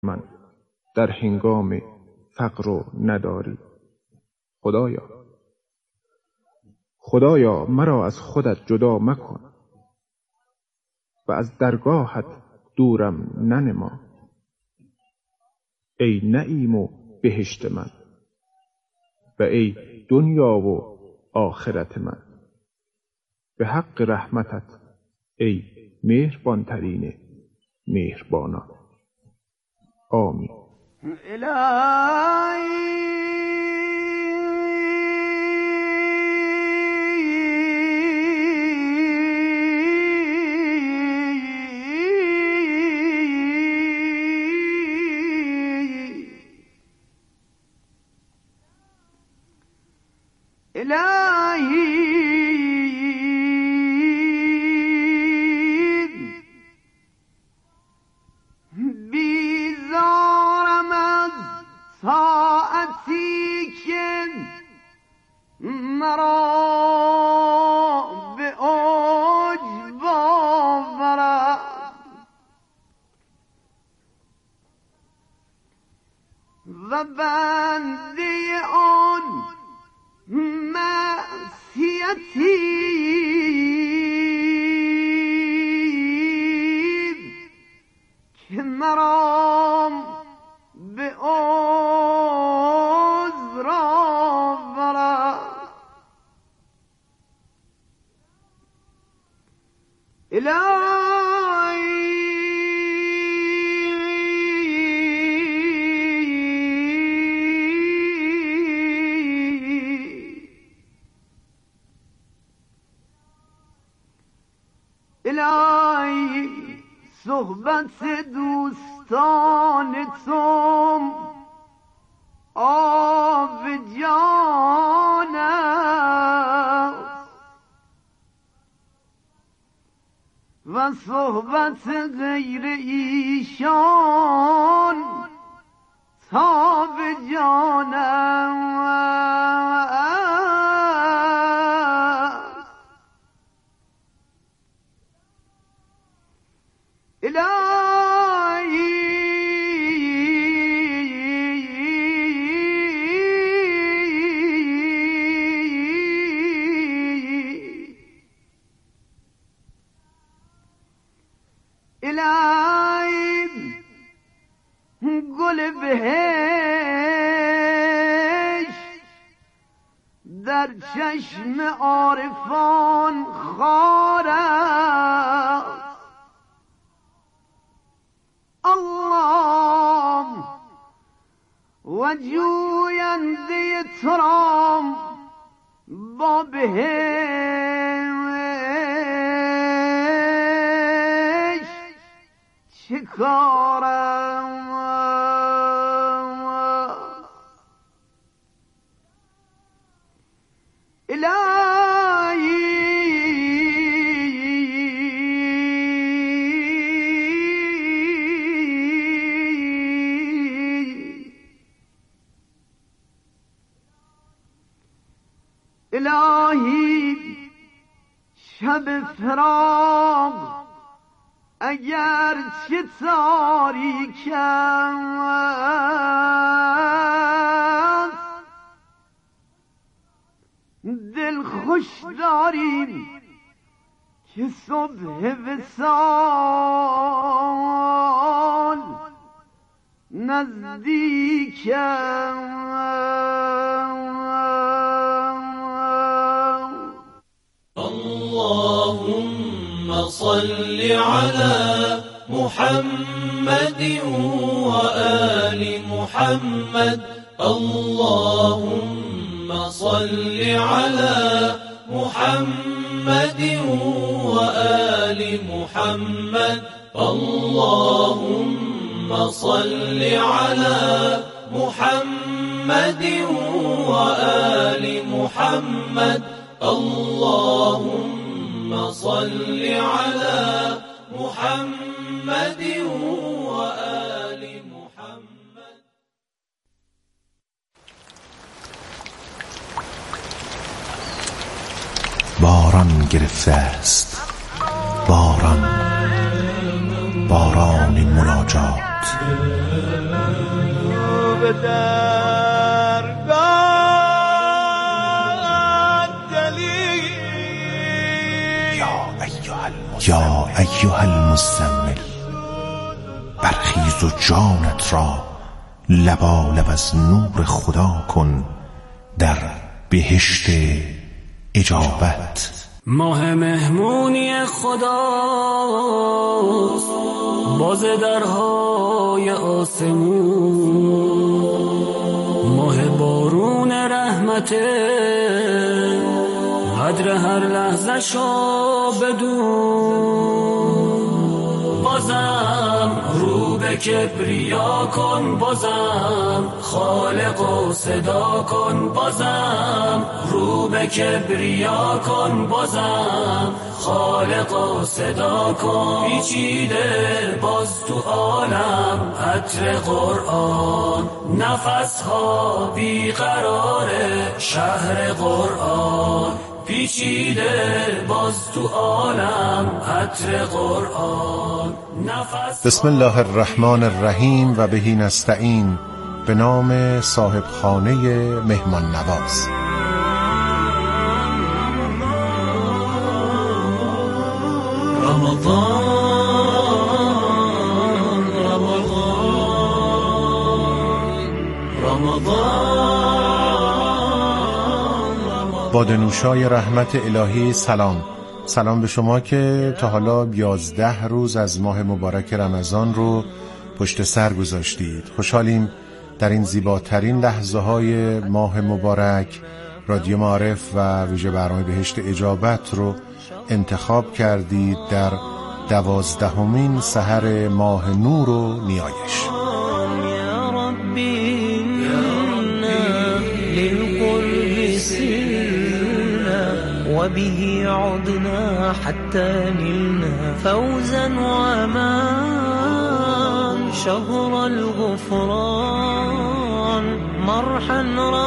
من در هنگام فقر و نداری. خدایا مرا از خودت جدا مکن و از درگاهت دورم ننما. ای نعیم و بهشت من و ای دنیا و آخرت من، به حق رحمتت ای مهربان ترین مهربانان. آمین. بیزارم از ساعتی که مرا به اوج باورد و بنده آن معصیتی که مرا به عذر آورد. الهی صحبت دوستان تو آب جان است و صحبت غیر ایشان تاب جان است. الهی گل بهشت در چشم عارفان خار است. الله و جوینده تو را با بهشت چه کارم؟ الهی شب فراق اگر چه تاریک است دل خوش داریم که صبح وصال نزدیک اللهم صل على محمد وآل محمد. اللهم صل على محمد وآل محمد. اللهم صل على محمد وآل محمد. اللهم صل على محمد وآل محمد. باران گرفته است، باران، باران مناجات. به درگاه دلی یا ایها المزمل برخیز و جانت را لبالب از نور خدا کن در بهشت اجابت. ماه مهمونی خداست باز درهای آسمون، ماه بارون رحمته قدر هر لحظه شو بدون. بازم رو به کبریا کن، بازم خالق و صدا کن، بازم رو به کبریا کن، بازم خالق و صدا کن. پیچیده باز تو عالم عطر قرآن، نفس ها بیقرار شهر قرآن. پیچیده باز تو عالم عطر قرآن، نفس. بسم الله الرحمن الرحیم و بهی نستعین. به نام صاحب خانه مهمان نواز. بادنوشای رحمت الهی سلام به شما که تا حالا 11 روز از ماه مبارک رمضان رو پشت سر گذاشتید. خوشحالیم در این زیباترین لحظه های ماه مبارک رادیو معارف و ویژه برنامه بهشت اجابت رو انتخاب کردید در 12مین سحر ماه نور و نیایش. وبه عدنا حتى نلنا فوزا وأمان شهر الغفران مرحا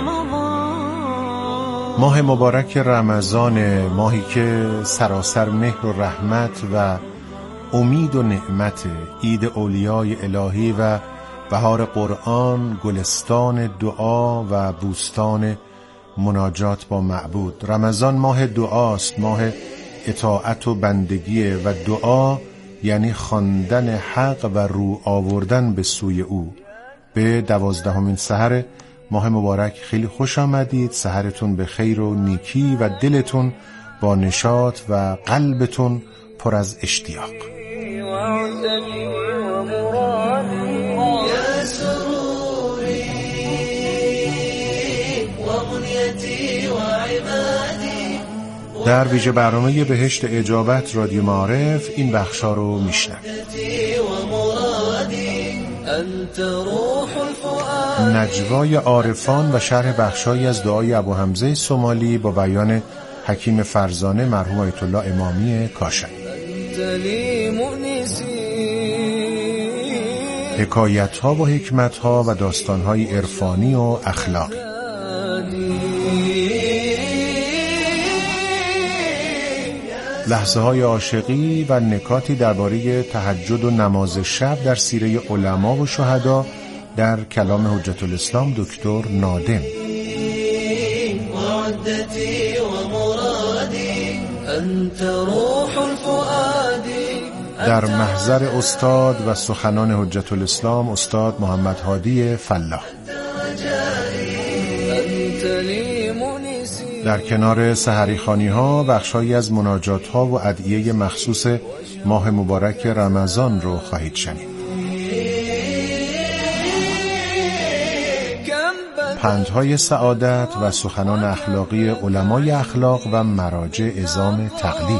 رمضان. ماه مبارک رمضان، ماهی که سراسر مهر و رحمت و امید و نعمت، عید اولیای الهی و بهار قرآن، گلستان دعا و بوستان مناجات با معبود. رمضان ماه دعاست، ماه اطاعت و بندگیه و دعا یعنی خواندن حق و رو آوردن به سوی او. به 12مین سحر ماه مبارک خیلی خوش آمدید. سحرتون به خیر و نیکی و دلتون با نشاط و قلبتون پر از اشتیاق. در ویژه برنامه بهشت اجابت رادیو معارف این بخشا رو میشنوید. نجوای عارفان و شرح بخشایی از دعای ابو حمزه سومالی با بیان حکیم فرزانه مرحوم آیت الله امامی کاشانی. حکایت ها و حکمت ها و داستان های عرفانی و اخلاقی. لحظه های عاشقی و نکاتی درباره تهجد و نماز شب در سیره علما و شهدا در کلام حجت الاسلام دکتر نادم. در محضر استاد و سخنان حجت الاسلام استاد محمد هادی فلاح. در کنار سحری خوانی ها بخشایی از مناجات ها و ادعیه مخصوص ماه مبارک رمضان رو خواهید شنید. پندهای سعادت و سخنان اخلاقی علمای اخلاق و مراجع اعظام تقلید.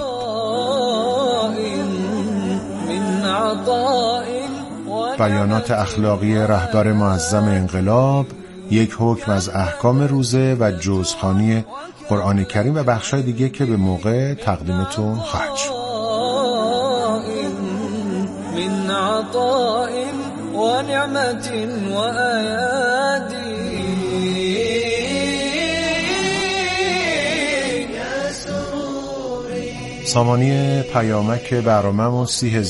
بیانات اخلاقی رهبر معظم انقلاب، یک حکم از احکام روزه و جزخوانی قرآن کریم و بخشای دیگه که به موقع تقدیمتون خواهد شد. من عطاء و نعمت و آیادی. سامانی پیامک برنامه‌مون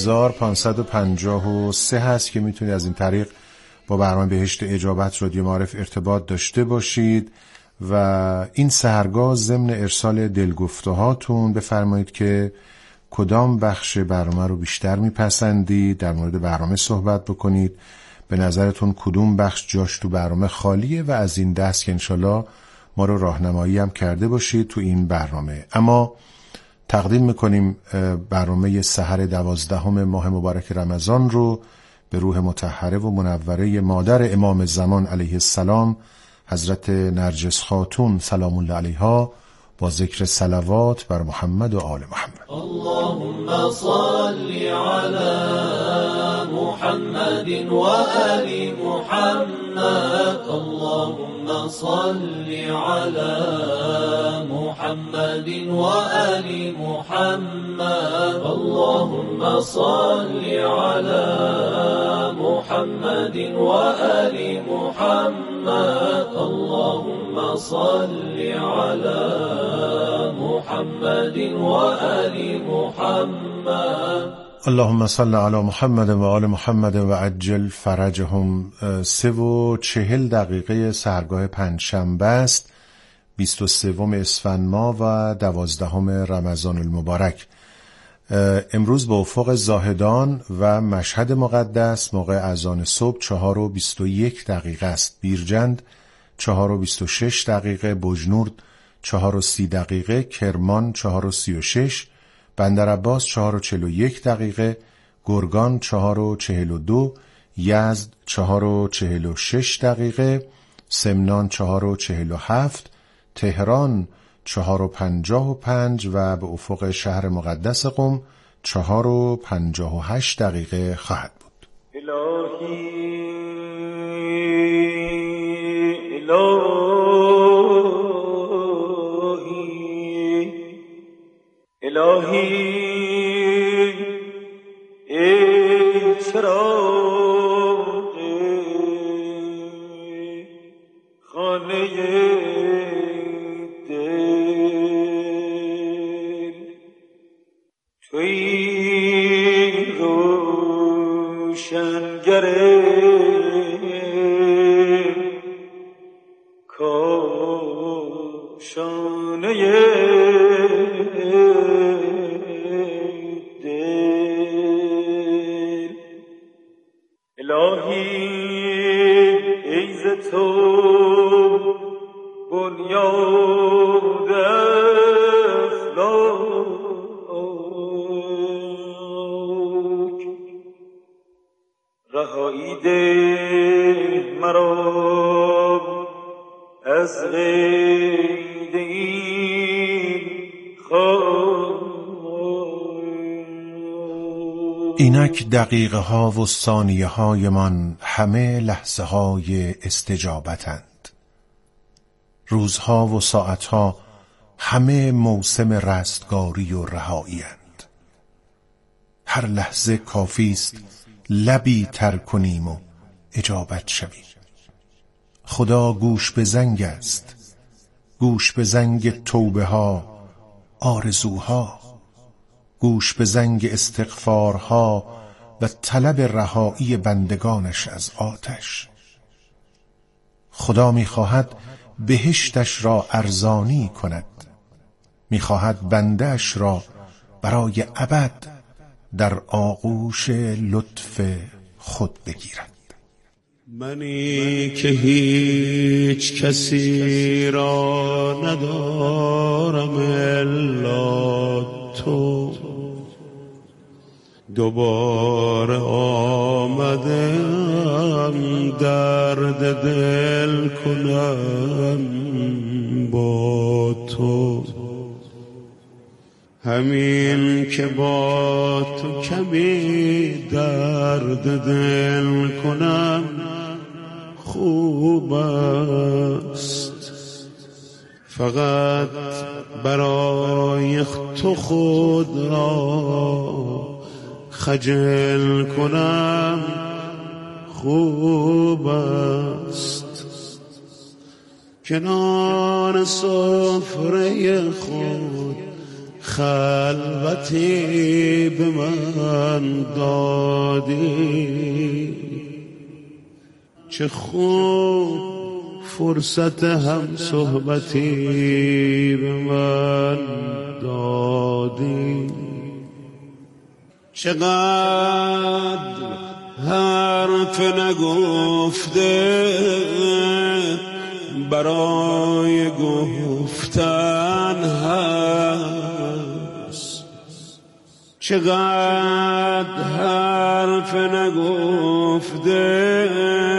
30553 هست که میتونید از این طریق با برنامه بهشت اجابت رادیو معارف ارتباط داشته باشید و این سحرگاه ضمن ارسال دلگفته هاتون بفرمایید که کدام بخش برنامه رو بیشتر میپسندید، در مورد برنامه صحبت بکنید، به نظرتون کدوم بخش جاش تو برنامه خالیه و از این دست که انشالله ما رو راهنمایی هم کرده باشید تو این برنامه. اما تقدیم میکنیم برنامه سحر 12 ماه مبارک رمضان رو به روح مطهره و منوره مادر امام زمان علیه السلام حضرت نرجس خاتون سلام الله علیها با ذکر صلوات بر محمد و آل محمد. اللهم صل علی محمد و آل محمد. اللهم صل علی محمد و آل محمد. اللهم صل علی محمد و آل محمد. اللهم صل علی محمد و آل محمد. اللهم صل علی محمد و آل محمد و عجل فرجهم. 3:40 دقیقه سحرگاه پنجشنبه است، 23 اسفند ماه و 12 رمضان المبارک. امروز به افق زاهدان و مشهد مقدس موقع اذان صبح 4:21 دقیقه است. بیرجند 4:26 دقیقه، بجنورد 4:30 دقیقه، کرمان 4:36، بندر عباس 4:41 دقیقه، گرگان 4:42، یزد 4:46 دقیقه، سمنان 4:47، تهران 4:55 و به افق شهر مقدس قم 4:58 دقیقه خواهد بود. الهی ای چراغ خانه دل، تویی روشنگر کاشانه اینک دقیقه ها و ثانیه های من همه لحظه های استجابتند. روزها و ساعتها همه موسم رستگاری و رهایی اند. هر لحظه کافی است لبی تر کنیم و اجابت شویم. خدا گوش به زنگ است، گوش به زنگ توبه ها، آرزوها، گوش به زنگ استغفارها و طلب رهایی بندگانش از آتش. خدا می‌خواهد بهشتش را ارزانی کند، می‌خواهد بنده‌اش را برای ابد در آغوش لطف خود بگیرد. منی که هیچ کسی را ندارم الا تو، دوباره آمدم درد دل کنم با تو. همین که با تو کمی درد دل کنم خوب است، فقط برای تو خود را خجل کنم خوب است. کنار سفره خود خلوتی به من دادی، چه خوب فرصت هم صحبتی به من دادی. چقدر حرف نگفته برای گفتن هست، چقدر حرف نگفته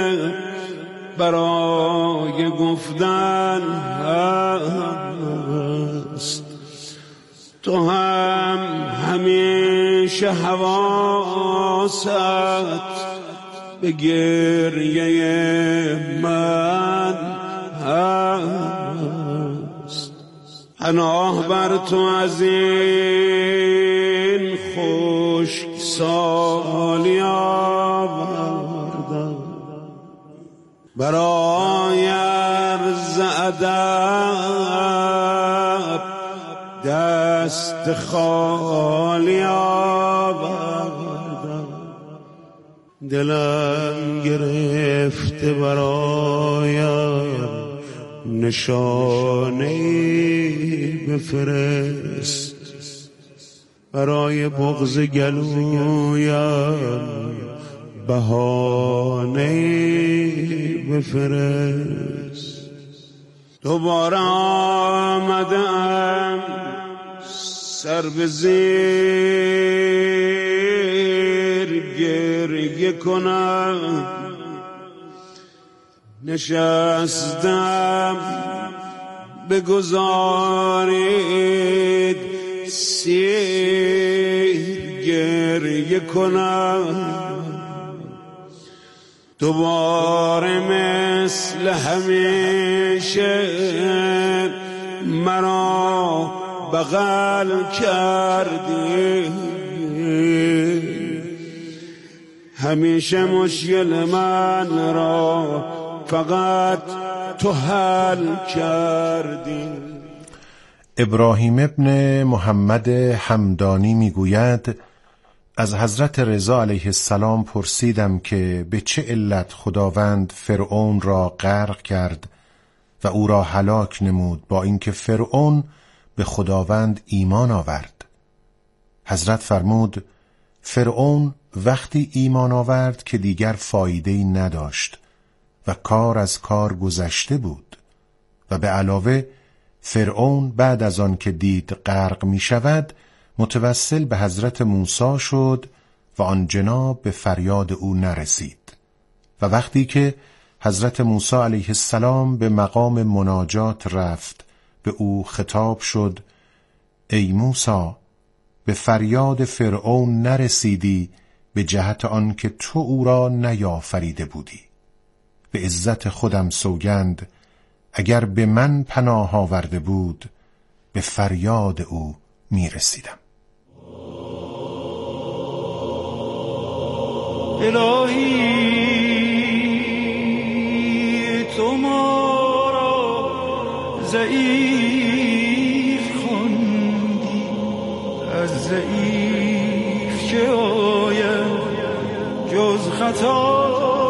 برای گفتن هست. تو هم همیشه حواست به گریه من هست. پناه بر تو از این خشک سالی آوردم، برای عرض ادب دست خالی آوردم. دلم گرفته برایم نشانه‌ای بفرست، برای بغض گلویم بهانه‌ای بفرست. دوباره آمدم سر به زیر گریه کنم، نشستم بگذارید سیر گریه کنم. دوباره مثل همیشه مرا بغل کردی، همیشه مشکل من را فقط تو حل کردی. ابراهیم ابن محمد همدانی میگوید از حضرت رضا علیه السلام پرسیدم که به چه علت خداوند فرعون را غرق کرد و او را هلاک نمود با اینکه فرعون به خداوند ایمان آورد. حضرت فرمود فرعون وقتی ایمان آورد که دیگر فایده‌ای نداشت و کار از کار گذشته بود، و به علاوه فرعون بعد از آن که دید غرق می شود متوسل به حضرت موسی شد و آن جناب به فریاد او نرسید. و وقتی که حضرت موسی علیه السلام به مقام مناجات رفت به او خطاب شد ای موسی، به فریاد فرعون نرسیدی به جهت آن که تو او را نیافریده بودی. به عزت خودم سوگند اگر به من پناه آورده بود به فریاد او می رسیدم. الهی تو ما را ضعیف خواندی، از ضعیف چه آید جز خطا،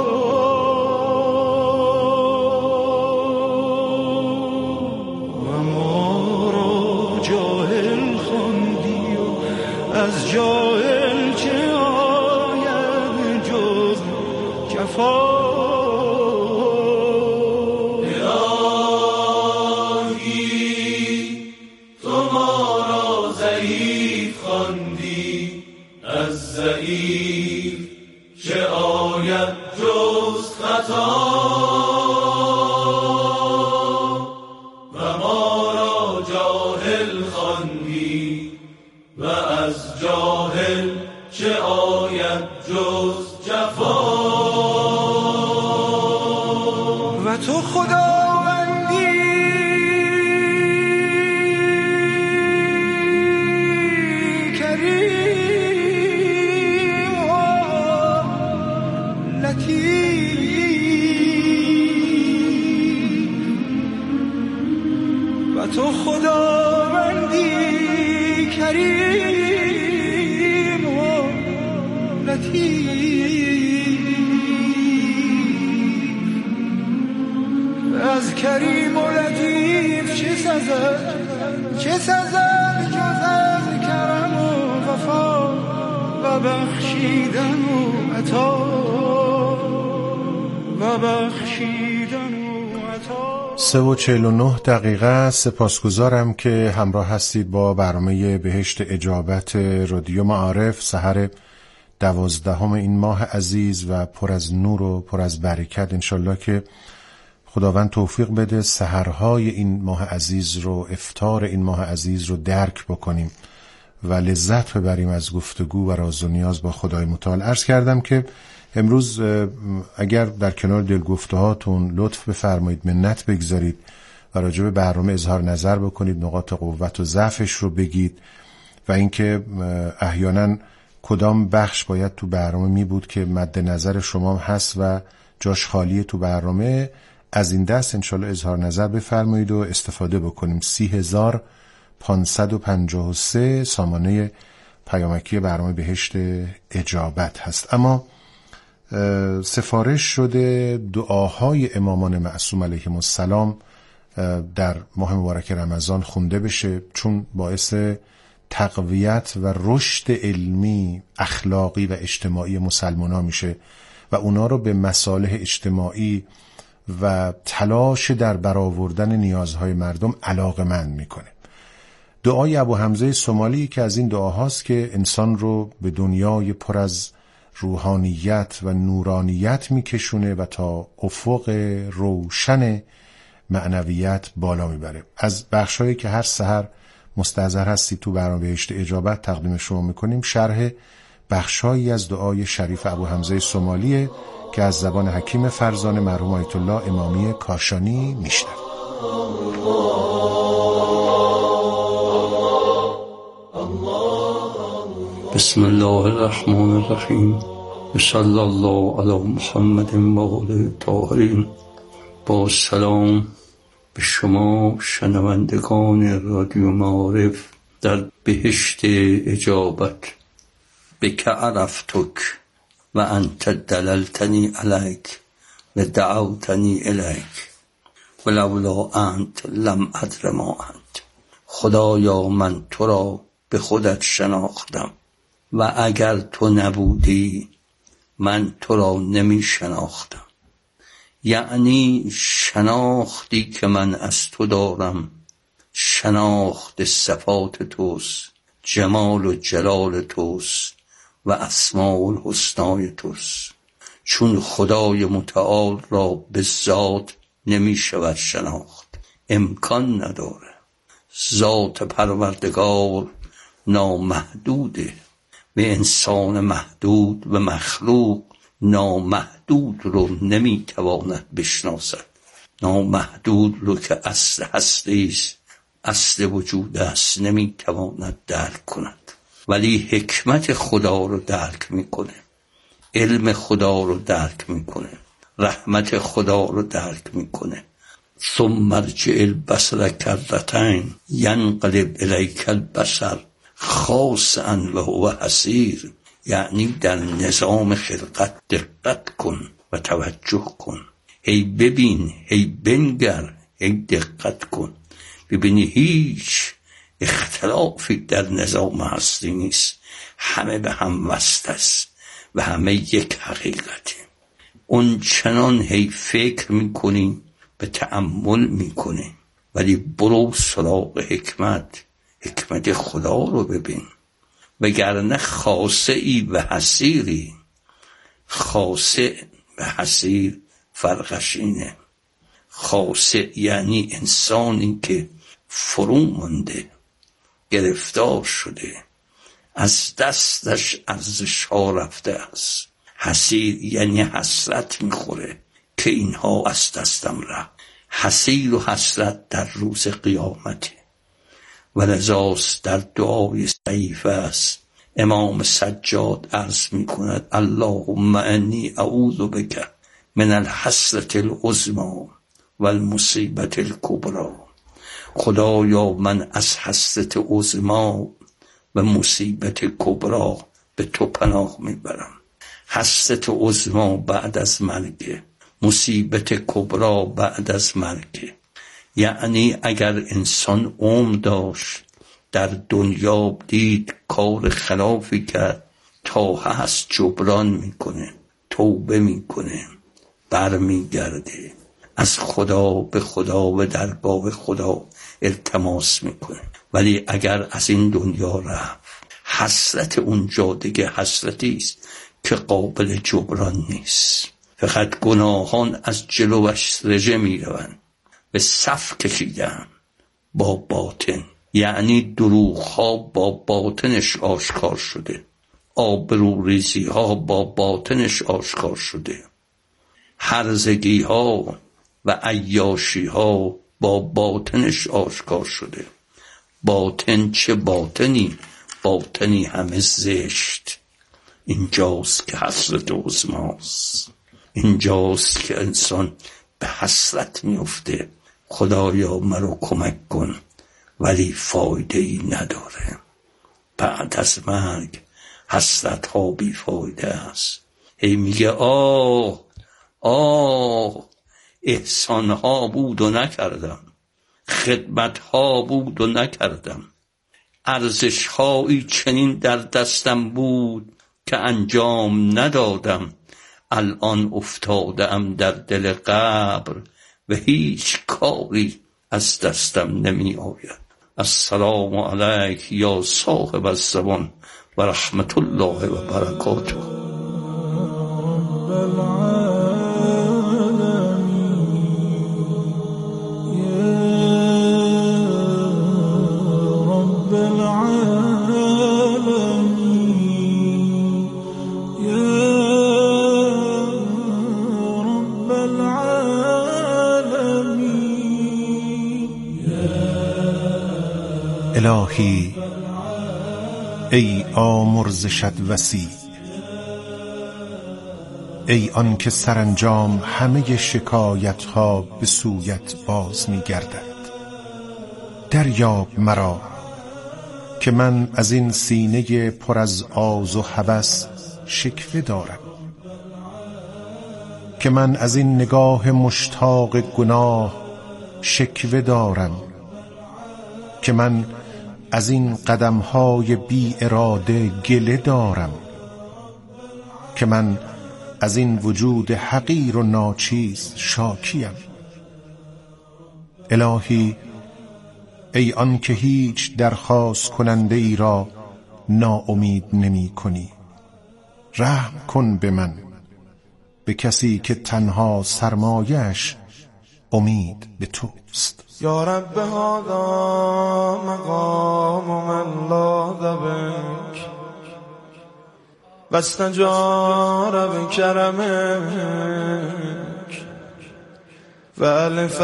و ما را جاهل خواندی و از جاهل چه آید جز جفا. چه آید جز خطا، و ما را جاهل خواندی و از جاهل چه آید جز جفا. و تو خداوندی تو خداوندی کریم و لطیف، از کریم و لطیف چه سزد جز از کرم و وفا و بخشیدن و عطا. 3:49 دقیقه. سپاسگزارم که همراه هستید با برنامه بهشت اجابت رادیو معارف. سحر 12 این ماه عزیز و پر از نور و پر از برکت. انشالله که خداوند توفیق بده سحرهای این ماه عزیز رو، افطار این ماه عزیز رو درک بکنیم و لذت ببریم از گفتگو و راز و نیاز با خدای متعال. عرض کردم که امروز اگر در کنار دلگفته هاتون لطف بفرمایید، منت بگذارید و راجع به برنامه اظهار نظر بکنید، نقاط قوت و ضعفش رو بگید و اینکه احیانا کدام بخش باید تو برنامه می بود که مد نظر شما هست و جاش خالیه تو برنامه، از این دست انشالله اظهار نظر بفرمایید و استفاده بکنیم. 30553 سامانه پیامکی برنامه بهشت اجابت هست. اما سفارش شده دعاهای امامان معصوم علیهم السلام در ماه مبارک رمضان خونده بشه، چون باعث تقویت و رشد علمی، اخلاقی و اجتماعی مسلمان‌ها میشه و اونا رو به مصالح اجتماعی و تلاش در برآوردن نیازهای مردم علاقه‌مند میکنه. دعای ابو حمزه سومالی که از این دعاهاست که انسان رو به دنیای پر از روحانیت و نورانیت میکشونه و تا افق روشن معنویت بالا میبره. از بخشایی که هر سحر مستحضر هستی تو برنامه بهشت اجابت تقدیم شما میکنیم شرح بخشایی از دعای شریف ابو حمزه سومالیه که از زبان حکیم فرزانه مرحوم آیت الله امامی کاشانی میشنویم. بسم الله الرحمن الرحیم. صلی الله علی محمد و آله الطاهرین. با سلام به شما شنوندگان رادیو معارف در بهشت اجابت. بک عرفتک و انت دللتنی علیک و دعوتنی الیک ولولا انت لم ادر ما انت. خدایا من تو را به خودت شناختم و اگر تو نبودی من تو را نمی شناختم. یعنی شناختی که من از تو دارم شناخت صفات توست، جمال و جلال توست و اسماء الحسنای توست، چون خدای متعال را به ذات نمی شود شناخت، امکان نداره. ذات پروردگار نامحدوده و انسان محدود و مخلوق نامحدود رو نمیتواند بشناسد. نامحدود رو که اصل هستیست، اصل وجود است، نمیتواند درک کند، ولی حکمت خدا رو درک میکنه، علم خدا رو درک میکنه، رحمت خدا رو درک میکنه. ثم ارجع البصر کرتین ینقلب الیک البصر خاسئا و هو حسیر. یعنی در نظام خلقت دقت کن و توجه کن، هی ببین، هی بنگر، هی دقت کن، ببینی هیچ اختلافی در نظام هستی نیست، همه به هم وصل است و همه یک حقیقته. اون چنان هی فکر میکنی، به تأمل میکنی، ولی برو سراغ حکمت خدا رو ببین، وگرنه خاسعی و حسیری. خاسع و حسیر فرقش اینه. خاسع یعنی انسانی که فرو مونده، گرفتار شده، از دستش ارزش ها رفته است. حسیر یعنی حسرت میخوره که اینها از دستم رفت. حسیر و حسرت در روز قیامته و لذاست در دعای ضعیف است. امام سجاد عرض می کند اللهم انی اعوذ بک من الحسرة العظمی و المصیبة الکبری. خدایا من از حسرت عظمی و مصیبت کبرا به تو پناه میبرم. حسرت عظما بعد از مرگ، مصیبت کبرا بعد از مرگ. یعنی اگر انسان عمر داشت در دنیا دید کار خلافی کرد، تا هست جبران میکنه، توبه میکنه، برمیگرده، از خدا به خدا و درگاه خدا التماس میکنه. ولی اگر از این دنیا رفت، حسرت اونجا دیگه حسرتی است که قابل جبران نیست. فقط گناهان از جلوش رژه میروند، به صف کشیدم با باطن، یعنی دروغ‌ها با باطنش آشکار شده، آبروریزی‌ها با باطنش آشکار شده، هرزگی‌ها و عیاشی‌ها با باطنش آشکار شده. باطن چه باطنی؟ باطنی همه زشت. اینجاست که حسرت عظماست، اینجاست که انسان به حسرت میفته، خدایا مرا کمک کن، ولی فایده ای نداره. بعد از مرگ حسرت ها بی فایده است. هی میگه آه احسان ها بود و نکردم، خدمت ها بود و نکردم، ارزش هایی چنین در دستم بود که انجام ندادم. الان افتاده ام در دل قبر و هیچ کاری از دستم نمی آید. السلام علیک یا صاحب الزمان و رحمت الله و برکاته. الهی ای آمرزشت وسیع، ای آن که سرانجام همه شکایت ها به سویت باز می گردد، دریاب مرا که من از این سینه پر از آز و هوس شکوه دارم، که من از این نگاه مشتاق گناه شکوه دارم، که من از این قدم‌های بی اراده گله دارم، که من از این وجود حقیر و ناچیز شاکیم. الهی ای آن که هیچ درخواست کننده ای را ناامید نمی کنی، رحم کن به من، به کسی که تنها سرمایه‌اش امید به توست. یا رب هذا مقام من لاذ بک واستجار بکرمک و الف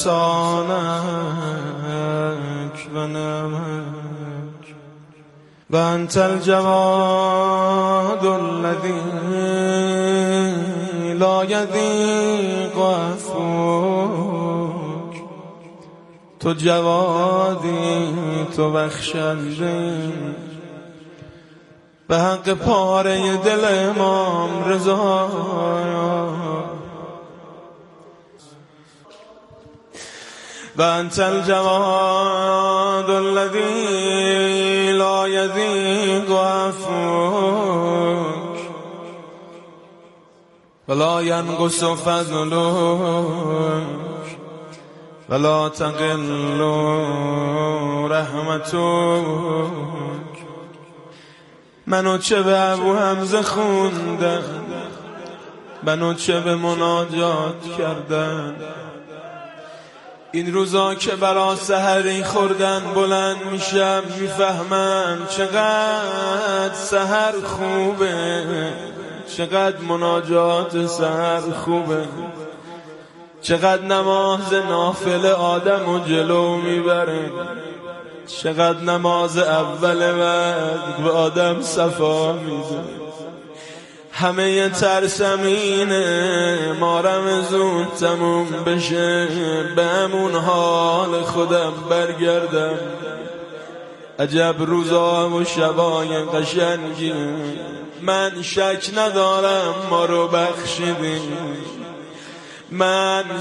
احسانک و نعمک و انت الجواد الذی لا یضیق عفوک. تو جوادی، تو بخشنده، به حق پاره دل امام رضا. و انت الجواد الذی لا یضیق عفوک ولا ینقص فضلک ولا تقل رحمتک. منو چه به ابو حمزه خوندن، منو چه به مناجات کردن، این روزا که برا سحری خوردن بلند میشم میفهمم چقدر سحر خوبه، چقدر مناجات سحر خوبه، چقدر نماز نافل آدمو جلو میبره، چقدر نماز اول وقت به آدم صفا میده. همه ترسم اینه مارم زود تموم بشه، به همون حال خودم برگردم، عجب روزا و شبای قشنگی، من شک ندارم ما رو بخشیدی. من